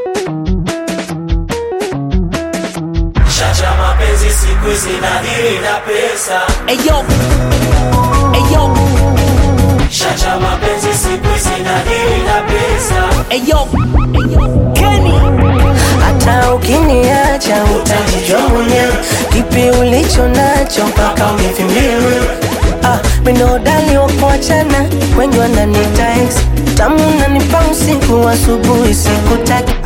Shacha mapenzi siku hizi nadhiri na pesa. Eyo, eyo. Shacha mapenzi siku hizi nadhiri na pesa. Eyo, Kenny. Hata ukiniacha utajijua mwenyewe, kipi ulicho nacho mpaka univimbie. Mino dali wa kuachana, wengi wananiita ex. Tamu unanipa usiku, asubuhi sikutaki.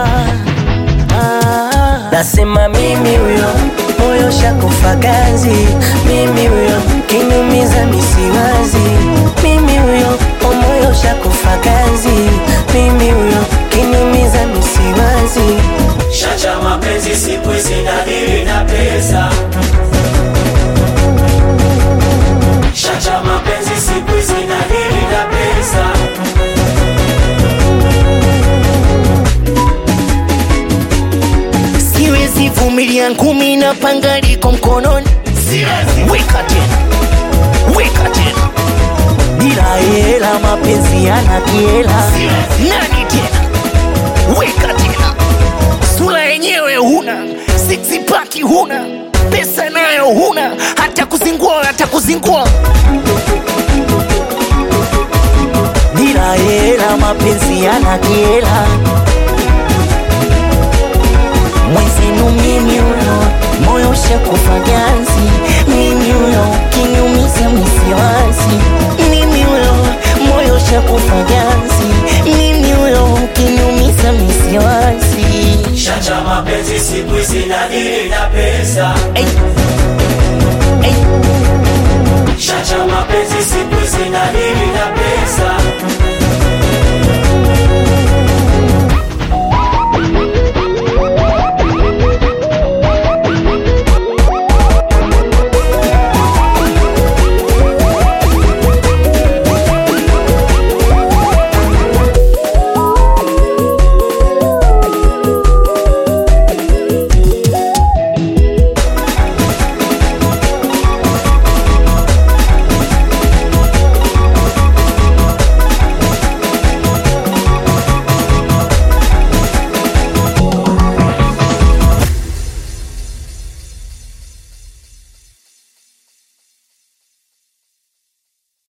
Nasema mimi huyo, moyo shakufa ganzi. Mimi huyo, kinyumiza misiwazi. Mimi huyo, moyo shakufa ganzi. Mimi huyo, kinyumiza misiwazi. Shacha mapenzi siku hizi nadhiri na pesa. Shacha mapenzi siku hizi nadhiri na pesa. Siwezi vumilia ngumi na panga liko mkononi. Weka tena, weka tena. Bila hela mapenzi yanakiela. Nani tena? Weka tena. Sura yenyewe huna, six pack huna, pesa nayo huna, hata kuzingua, hata kuzingua. Bila hela mapenzi yanakiela. Mwenzenu mimi huyo, moyo shakufa ganzi. Mimi huyo, kinyumiza misiwazi. Mimi huyo, moyo shakufa ganzi. Mimi huyo, kinyumiza misiwazi. Shacha mapenzi siku hizi nadhiri na pesa. Ey. Shacha mapenzi siku hizi nadhiri na pesa.